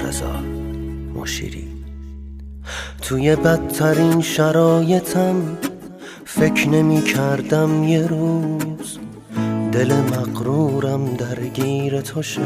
رضا مشیری. توی بدترین شرایطم فکر نمی کردم یه روز دل مغرورم درگیر تو شه.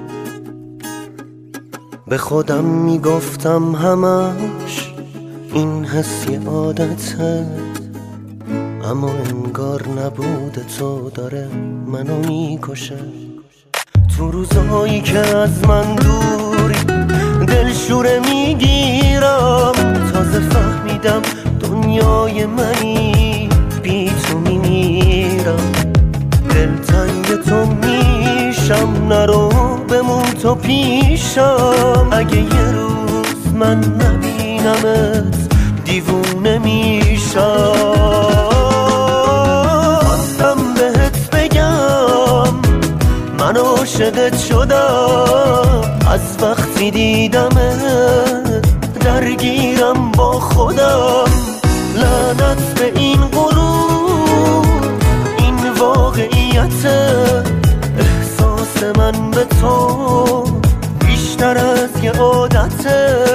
به خودم می گفتم همش این حس یه عادته، اما انگار نبود تو داره منو میکشه. تو روزهایی که از من دوری دلشوره میگیرم، تازه فهمیدم دنیای منی بی تو میمیرم. دلتنگ تو میشم، نرو بمون تو پیشم. اگه یه روز من نبینمت دیوونه میشم. خواستم بهت بگم من عاشقت شدم، از وقتی دیدمت درگیرم با خودم. لعنت به این غرور، این واقعیت احساس من به تو بیشتر از یه عادته.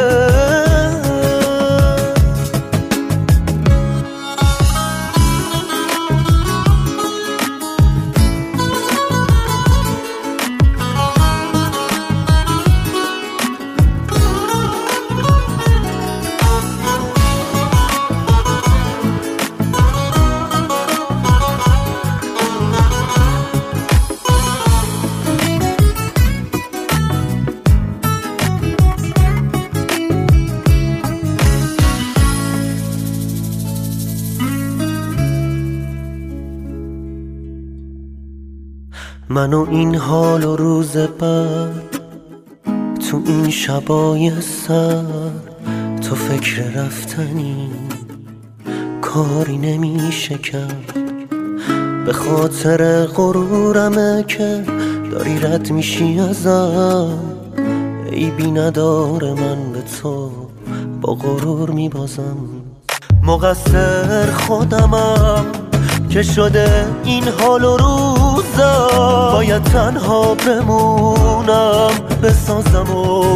من و این حال و روز بعد تو این شبای سر، تو فکر رفتنی کاری نمیشه کرد. به خاطر غرورمه که داری رد میشی ازم، عیبی نداره من به تو با غرور میبازم. مقصر خودمم که شده این حال و روزم، باید تنها بمونم بسازم و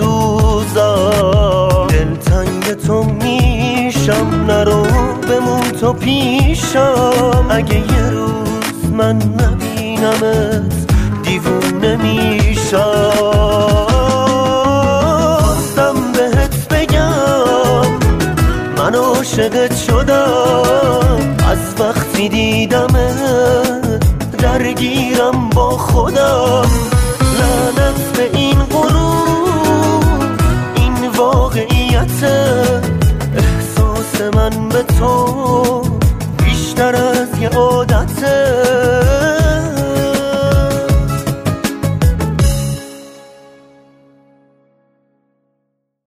بسوزم. دلتنگ تو میشم، نرو بمون تو پیشم. اگه یه روز من نبینمت دیوونه میشم. خواستم بهت بگم من عاشقت شدم، از وقتی دیدمت درگیرم با خودم.